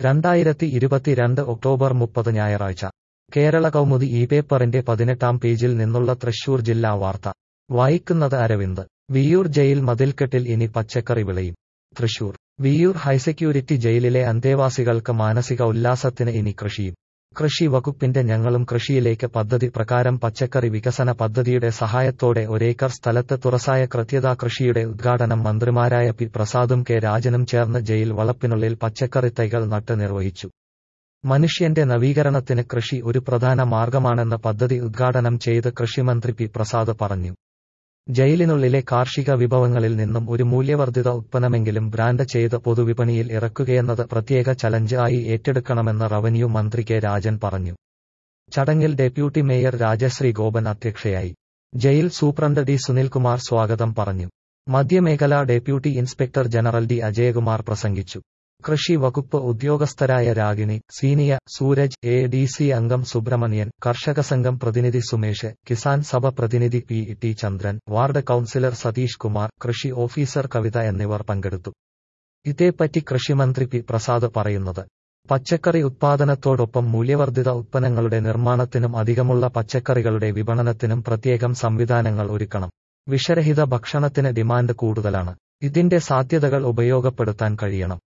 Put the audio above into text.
2022 October 30 ഞായറാഴ്ച കേരള കൗമുദി ഈ പേപ്പറിന്റെ 18-ാം പേജിൽ നിന്നുള്ള തൃശൂർ ജില്ലാ വാർത്ത വായിക്കുന്നത് അരവിന്ദ്. വിയ്യൂർ ജയിൽ മതിൽക്കെട്ടിൽ ഇനി പച്ചക്കറി വിളയും. തൃശൂർ വിയ്യൂർ ഹൈസെക്യൂരിറ്റി ജയിലിലെ അന്തേവാസികൾക്ക് മാനസിക ഉല്ലാസത്തിന് ഇനി കൃഷിയും. കൃഷി വകുപ്പിന്റെ ഞങ്ങളും കൃഷിയിലേക്ക് പദ്ധതി പ്രകാരം പച്ചക്കറി വികസന പദ്ധതിയുടെ സഹായത്തോടെ ഒരേക്കർ സ്ഥലത്ത് തുറസായ കൃത്യത കൃഷിയുടെ ഉദ്ഘാടനം മന്ത്രിമാരായ പി പ്രസാദും കെ രാജനും ചേർന്ന് ജയിൽ വളപ്പിനുള്ളിൽ പച്ചക്കറി തൈകൾ നട്ട് നിർവഹിച്ചു. മനുഷ്യന്റെ നവീകരണത്തിന് കൃഷി ഒരു പ്രധാന മാർഗമാണെന്ന് പദ്ധതി ഉദ്ഘാടനം ചെയ്ത് കൃഷിമന്ത്രി പി പ്രസാദ് പറഞ്ഞു. ജയിലിനുള്ളിലെ കാർഷിക വിഭവങ്ങളിൽ നിന്നും ഒരു മൂല്യവർദ്ധിത ഉത്പന്നമെങ്കിലും ബ്രാൻഡ് ചെയ്ത് പൊതുവിപണിയിൽ ഇറക്കുകയെന്നത് പ്രത്യേക ചലഞ്ച് ആയി ഏറ്റെടുക്കണമെന്ന് റവന്യൂ മന്ത്രി കെ രാജൻ പറഞ്ഞു. ചടങ്ങിൽ ഡെപ്യൂട്ടി മേയർ രാജശ്രീ ഗോപൻ അധ്യക്ഷയായി. ജയിൽ സൂപ്രണ്ട് ഡി സുനിൽകുമാർ സ്വാഗതം പറഞ്ഞു. മധ്യമേഖലാ deputy inspector general D Ajayakumar പ്രസംഗിച്ചു. കൃഷി വകുപ്പ് ഉദ്യോഗസ്ഥരായ രാഗിണി, സീനിയ, സൂരജ്, ADC അംഗം സുബ്രഹ്മണ്യൻ, കർഷക സംഘം പ്രതിനിധി സുമേഷ്, കിസാൻ സഭ പ്രതിനിധി P.T. Chandran, ward councillor Satheesh Kumar, കൃഷി ഓഫീസർ കവിത എന്നിവർ പങ്കെടുത്തു. ഇതേപ്പറ്റി കൃഷിമന്ത്രി പി പ്രസാദ് പറയുന്നത്: പച്ചക്കറി ഉത്പാദനത്തോടൊപ്പം മൂല്യവർദ്ധിത ഉത്പന്നങ്ങളുടെ നിർമ്മാണത്തിനും അധികമുള്ള പച്ചക്കറികളുടെ വിപണനത്തിനും പ്രത്യേകം സംവിധാനങ്ങൾ ഒരുക്കണം. വിഷരഹിത ഭക്ഷണത്തിന് ഡിമാൻഡ് കൂടുതലാണ്. ഇതിന്റെ സാധ്യതകൾ ഉപയോഗപ്പെടുത്താൻ കഴിയണം.